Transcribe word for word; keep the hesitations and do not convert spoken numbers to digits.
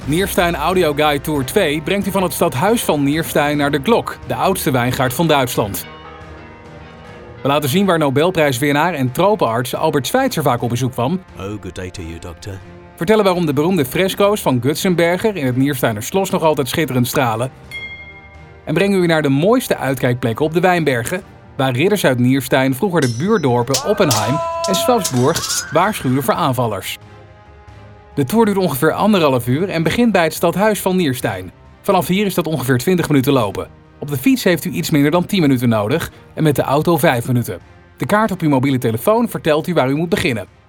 Nierstein Audio Guide Tour twee brengt u van het stadhuis van Nierstein naar de Glok, de oudste wijngaard van Duitsland. We laten zien waar Nobelprijswinnaar en tropenarts Albert Schweitzer vaak op bezoek kwam. Oh, good day to you, doctor. Vertellen waarom de beroemde fresco's van Gutzenberger in het Niersteiner Schloss nog altijd schitterend stralen. En brengen u naar de mooiste uitkijkplekken op de Wijnbergen, waar ridders uit Nierstein vroeger de buurdorpen Oppenheim en Schwabsburg waarschuwden voor aanvallers. De tour duurt ongeveer anderhalf uur en begint bij het stadhuis van Nierstein. Vanaf hier is dat ongeveer twintig minuten lopen. Op de fiets heeft u iets minder dan tien minuten nodig en met de auto vijf minuten. De kaart op uw mobiele telefoon vertelt u waar u moet beginnen.